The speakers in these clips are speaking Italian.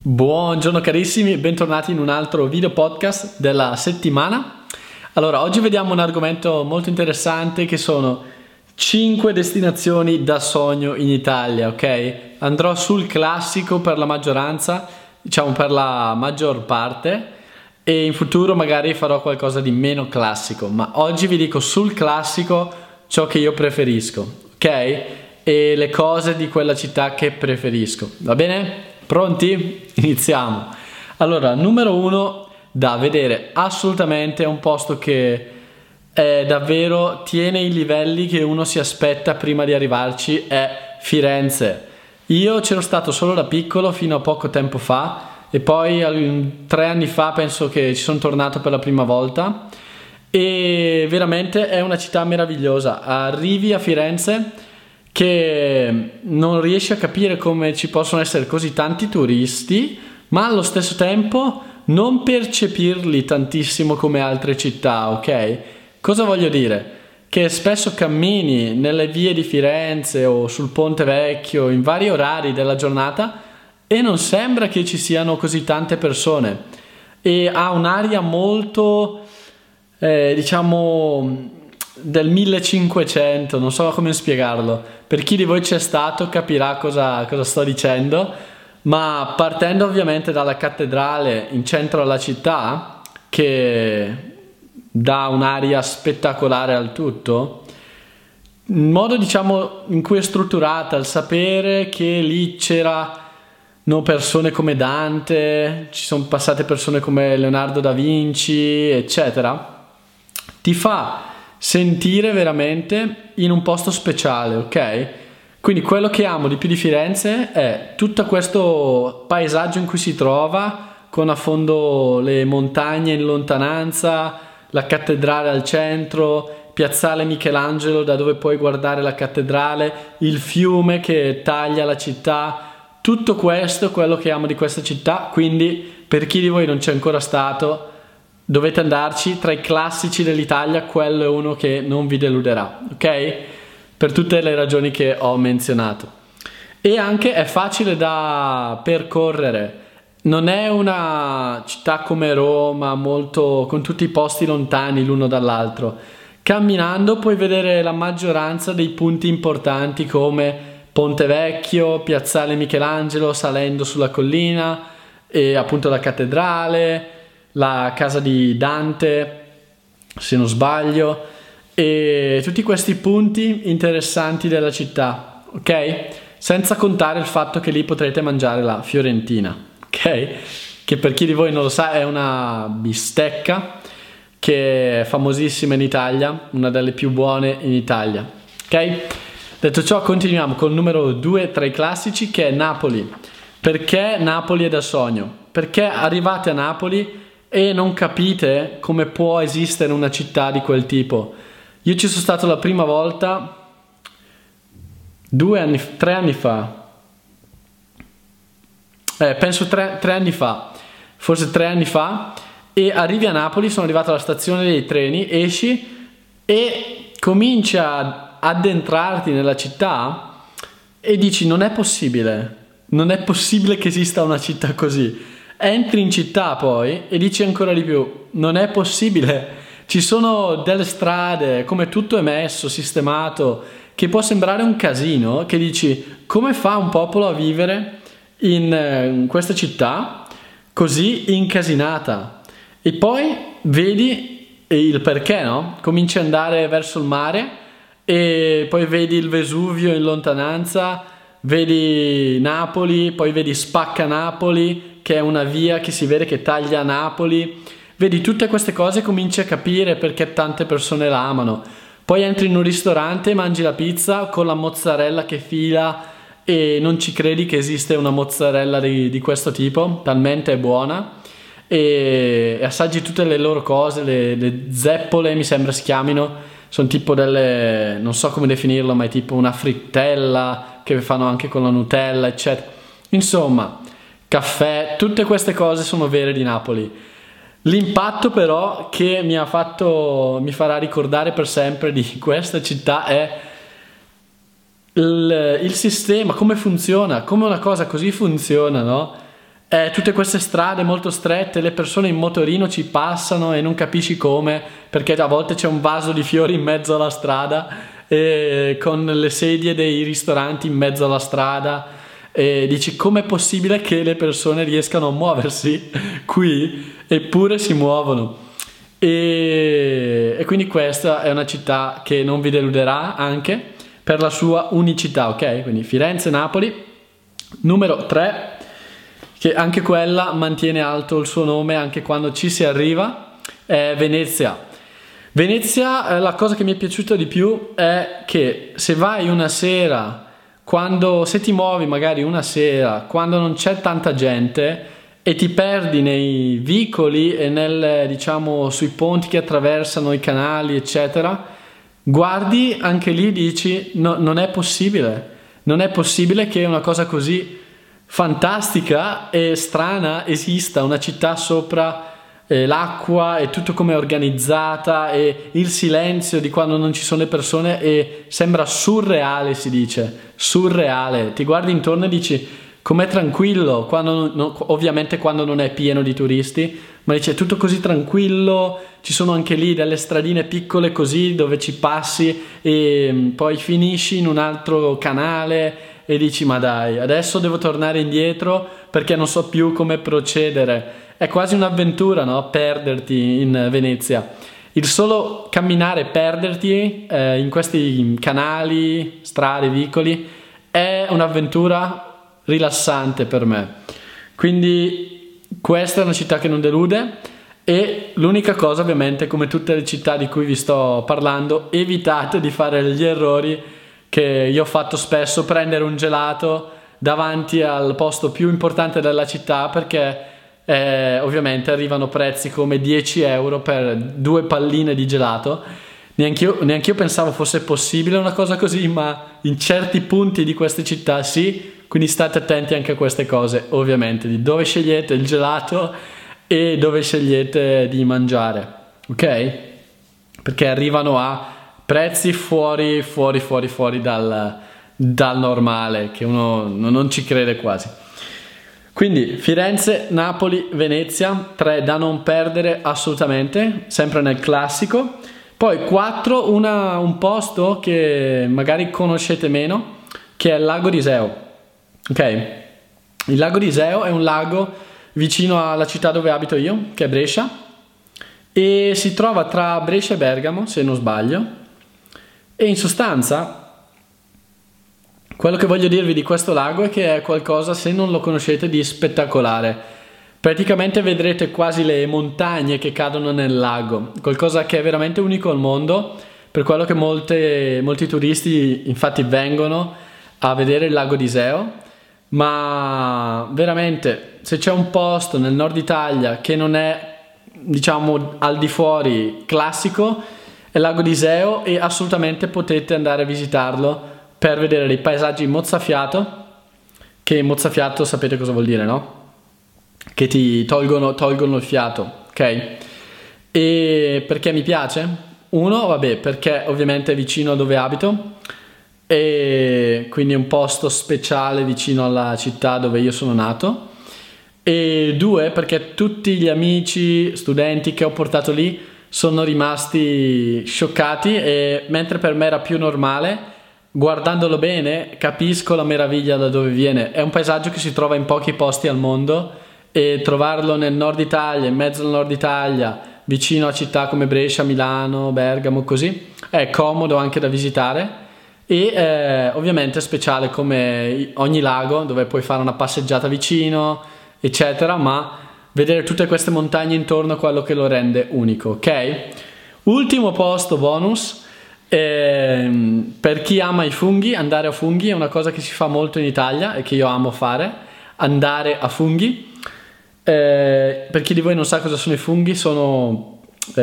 Buongiorno carissimi, bentornati in un altro video podcast della settimana. Allora, oggi vediamo un argomento molto interessante che sono 5 destinazioni da sogno in Italia, ok? Andrò sul classico per la maggioranza, diciamo per la maggior parte, e in futuro magari farò qualcosa di meno classico, ma oggi vi dico sul classico ciò che io preferisco, ok? E le cose di quella città che preferisco, va bene? Pronti? Iniziamo. Allora, numero 1 da vedere assolutamente è un posto che è davvero tiene i livelli che uno si aspetta prima di arrivarci, è Firenze. Io c'ero stato solo da piccolo fino a poco tempo fa e poi 3 anni fa penso che ci sono tornato per la prima volta e veramente è una città meravigliosa. Arrivi a Firenze che non riesci a capire come ci possono essere così tanti turisti, ma allo stesso tempo non percepirli tantissimo come altre città, ok? Cosa voglio dire? Che spesso cammini nelle vie di Firenze o sul Ponte Vecchio in vari orari della giornata e non sembra che ci siano così tante persone e ha un'aria molto, diciamo, del 1500, non so come spiegarlo. Per chi di voi c'è stato capirà cosa sto dicendo, ma partendo ovviamente dalla cattedrale in centro alla città, che dà un'aria spettacolare al tutto, il modo diciamo in cui è strutturata, il sapere che lì c'erano persone come Dante, ci sono passate persone come Leonardo da Vinci, eccetera, ti fa sentire veramente in un posto speciale, ok? Quindi quello che amo di più di Firenze è tutto questo paesaggio in cui si trova, con a fondo le montagne in lontananza, la cattedrale al centro, Piazzale Michelangelo da dove puoi guardare la cattedrale, il fiume che taglia la città. Tutto questo è quello che amo di questa città, quindi per chi di voi non c'è ancora stato dovete andarci. Tra i classici dell'Italia quello è uno che non vi deluderà, ok? Per tutte le ragioni che ho menzionato. E anche è facile da percorrere, non è una città come Roma molto con tutti i posti lontani l'uno dall'altro. Camminando puoi vedere la maggioranza dei punti importanti come Ponte Vecchio, Piazzale Michelangelo salendo sulla collina e appunto la cattedrale, la casa di Dante, se non sbaglio, e tutti questi punti interessanti della città, ok? Senza contare il fatto che lì potrete mangiare la fiorentina, ok? Che per chi di voi non lo sa è una bistecca che è famosissima in Italia, una delle più buone in Italia, ok? Detto ciò, continuiamo col numero 2 tra i classici, che è Napoli. Perché Napoli è da sogno? Perché arrivate a Napoli e non capite come può esistere una città di quel tipo. Io ci sono stato la prima volta 3 anni fa, penso 3 anni fa, forse 3 anni fa, e arrivi a Napoli, sono arrivato alla stazione dei treni, esci e cominci a addentrarti nella città e dici non è possibile che esista una città così. Entri in città poi e dici ancora di più, non è possibile, ci sono delle strade, come tutto è messo, sistemato, che può sembrare un casino, che dici come fa un popolo a vivere in questa città così incasinata? E poi vedi il perché, no? Cominci ad andare verso il mare e poi vedi il Vesuvio in lontananza, vedi Napoli, poi vedi Spacca Napoli, che è una via che si vede che taglia Napoli. Vedi tutte queste cose e cominci a capire perché tante persone la amano. Poi entri in un ristorante, mangi la pizza con la mozzarella che fila e non ci credi che esiste una mozzarella di questo tipo, talmente è buona, e assaggi tutte le loro cose, le zeppole mi sembra si chiamino, sono tipo delle, non so come definirlo, ma è tipo una frittella che fanno anche con la Nutella, eccetera. Insomma, caffè, tutte queste cose sono vere di Napoli. L'impatto però che mi farà ricordare per sempre di questa città è il sistema, come funziona, come una cosa così funziona, no? tutte queste strade molto strette, le persone in motorino ci passano e non capisci come, perché a volte c'è un vaso di fiori in mezzo alla strada, con le sedie dei ristoranti in mezzo alla strada, e dici com'è possibile che le persone riescano a muoversi qui eppure si muovono. E quindi questa è una città che non vi deluderà anche per la sua unicità, ok? Quindi Firenze, Napoli. Numero 3, che anche quella mantiene alto il suo nome anche quando ci si arriva, è Venezia. Venezia, la cosa che mi è piaciuta di più è che se vai una sera, se ti muovi magari una sera, quando non c'è tanta gente e ti perdi nei vicoli e diciamo, sui ponti che attraversano i canali, eccetera, guardi anche lì, dici no, non è possibile che una cosa così fantastica e strana esista, una città sopra l'acqua e tutto come è organizzata e il silenzio di quando non ci sono le persone, e sembra surreale, si dice, surreale. Ti guardi intorno e dici com'è tranquillo, ovviamente quando non è pieno di turisti, ma dice è tutto così tranquillo, ci sono anche lì delle stradine piccole così dove ci passi e poi finisci in un altro canale e dici ma dai, adesso devo tornare indietro perché non so più come procedere. È quasi un'avventura, no? Perderti in Venezia. Il solo camminare e perderti in questi canali, strade, vicoli, è un'avventura rilassante per me. Quindi questa è una città che non delude, e l'unica cosa ovviamente, come tutte le città di cui vi sto parlando, evitate di fare gli errori che io ho fatto spesso, prendere un gelato davanti al posto più importante della città, perché ovviamente arrivano prezzi come 10 euro per 2 palline di gelato. Neanch'io pensavo fosse possibile una cosa così, ma in certi punti di queste città sì, quindi state attenti anche a queste cose, ovviamente, di dove scegliete il gelato e dove scegliete di mangiare, ok? Perché arrivano a prezzi fuori dal normale, che uno non ci crede quasi. Quindi Firenze, Napoli, Venezia, 3 da non perdere assolutamente, sempre nel classico. Poi 4, un posto che magari conoscete meno, che è il lago di Iseo. Ok? Il lago di Iseo è un lago vicino alla città dove abito io, che è Brescia, e si trova tra Brescia e Bergamo, se non sbaglio. E in sostanza quello che voglio dirvi di questo lago è che è qualcosa, se non lo conoscete, di spettacolare. Praticamente vedrete quasi le montagne che cadono nel lago, qualcosa che è veramente unico al mondo, per quello che molti turisti infatti vengono a vedere il lago di Iseo. Ma veramente, se c'è un posto nel nord Italia che non è, diciamo, al di fuori classico, è il lago di Iseo, e assolutamente potete andare a visitarlo per vedere dei paesaggi mozzafiato, che mozzafiato sapete cosa vuol dire, no? Che ti tolgono il fiato, ok? E perché mi piace? Uno, vabbè, perché ovviamente è vicino a dove abito, e quindi è un posto speciale vicino alla città dove io sono nato. E 2, perché tutti gli amici, studenti che ho portato lì sono rimasti scioccati, e mentre per me era più normale, guardandolo bene capisco la meraviglia da dove viene. È un paesaggio che si trova in pochi posti al mondo, e trovarlo nel nord Italia, in mezzo al nord Italia, vicino a città come Brescia, Milano, Bergamo, così, è comodo anche da visitare, e ovviamente è speciale come ogni lago, dove puoi fare una passeggiata vicino, eccetera, ma vedere tutte queste montagne intorno è quello che lo rende unico, ok? Ultimo posto bonus. Per chi ama i funghi, andare a Funghi è una cosa che si fa molto in Italia e che io amo fare, andare a Funghi. Per chi di voi non sa cosa sono i funghi, sono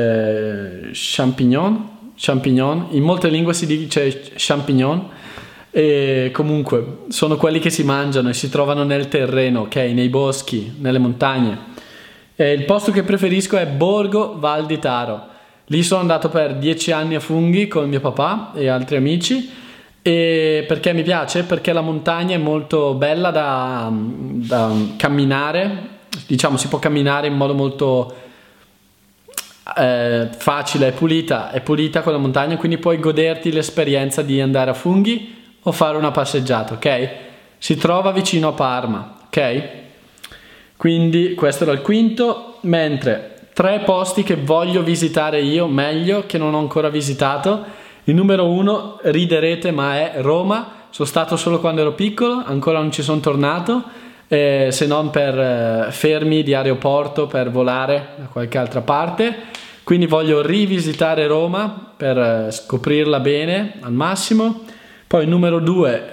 champignon, in molte lingue si dice champignon, e comunque sono quelli che si mangiano e si trovano nel terreno, ok, nei boschi, nelle montagne. Il posto che preferisco è Borgo Val di Taro. Lì sono andato per 10 anni a Funghi con mio papà e altri amici, E perché mi piace? Perché la montagna è molto bella da camminare, diciamo si può camminare in modo molto facile, è pulita con la montagna, quindi puoi goderti l'esperienza di andare a funghi o fare una passeggiata, ok? Si trova vicino a Parma, ok? Quindi questo era il quinto, mentre 3 posti che voglio visitare io meglio, che non ho ancora visitato. Il numero 1, riderete, ma è Roma. Sono stato solo quando ero piccolo, ancora non ci sono tornato, se non per fermi di aeroporto per volare da qualche altra parte. Quindi voglio rivisitare Roma per scoprirla bene al massimo. Poi il numero 2,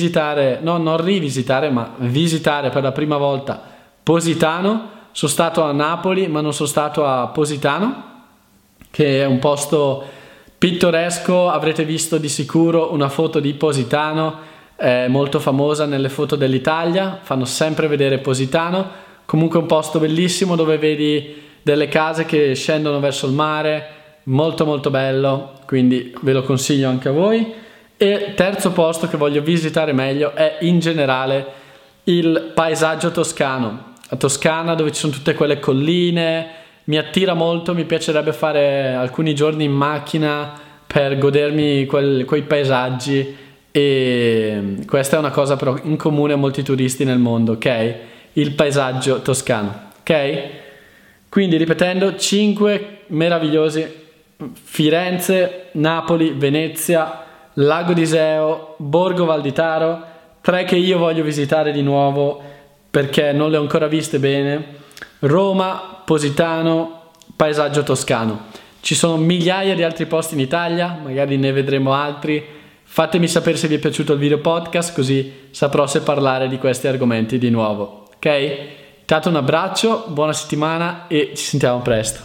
visitare per la prima volta Positano. Sono stato a Napoli, ma non sono stato a Positano, che è un posto pittoresco. Avrete visto di sicuro una foto di Positano, è molto famosa nelle foto dell'Italia, fanno sempre vedere Positano. Comunque è un posto bellissimo dove vedi delle case che scendono verso il mare, molto molto bello, quindi ve lo consiglio anche a voi. E terzo posto che voglio visitare meglio è in generale il paesaggio toscano, la Toscana, dove ci sono tutte quelle colline. Mi attira molto, mi piacerebbe fare alcuni giorni in macchina per godermi quei paesaggi, e questa è una cosa però in comune a molti turisti nel mondo, ok? Il paesaggio toscano, ok? Quindi ripetendo, 5 meravigliosi: Firenze, Napoli, Venezia, Lago d'Iseo, Borgo Valditaro. 3 che io voglio visitare di nuovo perché non le ho ancora viste bene: Roma, Positano, paesaggio toscano. Ci sono migliaia di altri posti in Italia, magari ne vedremo altri. Fatemi sapere se vi è piaciuto il video podcast, così saprò se parlare di questi argomenti di nuovo, ok? Intanto un abbraccio, buona settimana e ci sentiamo presto.